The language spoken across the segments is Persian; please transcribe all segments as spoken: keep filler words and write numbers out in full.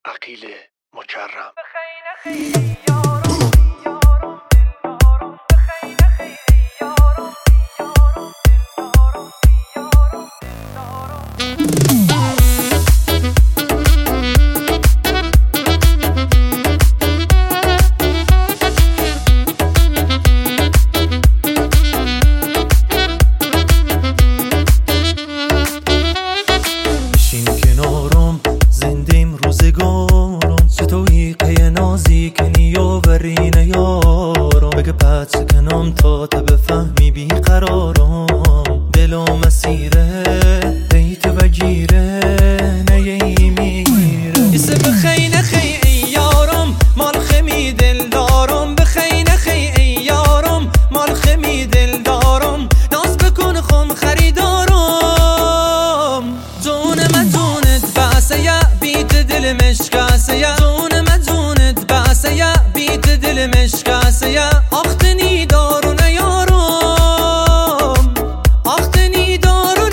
عقیل مکرم. برینه یارم بگه پد سکنم تا تا بفهمی بیقرارم. دلم مسیره دیت بگیره نیهی میره. ایسه بخی نخی ای یارم مال خمی دل دارم. بخی نخی ای یارم مال خمی دل دارم. ناز بکن خم خریدارم. جون من جونت باسه یا بیت دل مشکاسه یا. جون من جونت باسه یا بیت دل مشکاسه یا. آختنی دارو نیارم. آختنی دارو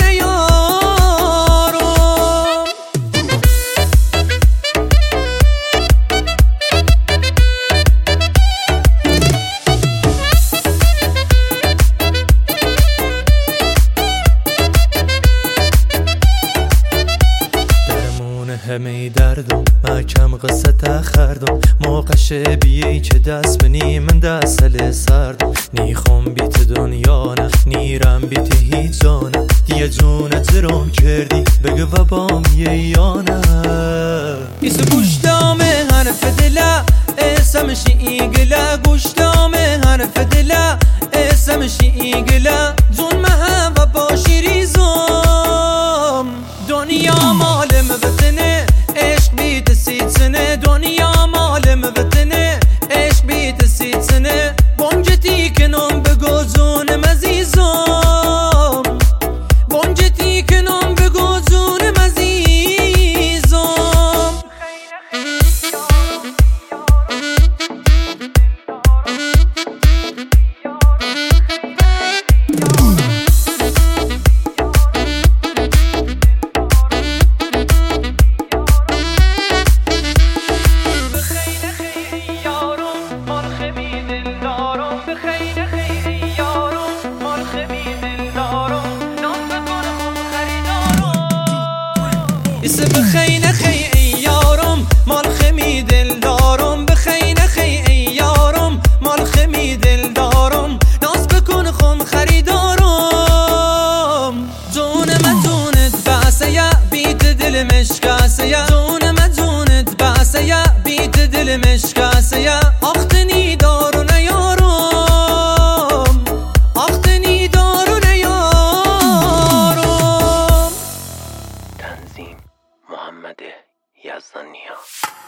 نیارم. درمون همه دردم محکم قصه تخردم. موقعش بیایی که دست بنی من دست سل سردم. نیخم بیت دنیا نه نیرم بیت هیچ جانه. دیگه جونت زرم کردی بگه و بام یه یا نه. ایسو گوشتامه حرف دلا اسمشی ایگلا. گوشتامه حرف دلا اسمشی ایگلا. جون مهم و باشی ریزم. دنیا مالم بتنه عشق بیت سید سنه. دنیا مالم بتنه عشق بیت سید سنه. بونجتی کنم بگو زونم عزیزم. بونجتی کنم بگو زونم عزیزم. ایسه بخی نخی ای یارم مال خمی دل دارم. بخی نخی ای یارم مال خمی دل دارم. ناز بکن خم خریدارم. جون من جونت باسه یا بیت دل مشکاسه یا. جون من جونت باسه یا بیت دل مشکاسه یا. آختنی دارو نیارم. آختنی دارو نیارم. تنظیم محمد یزدانیا.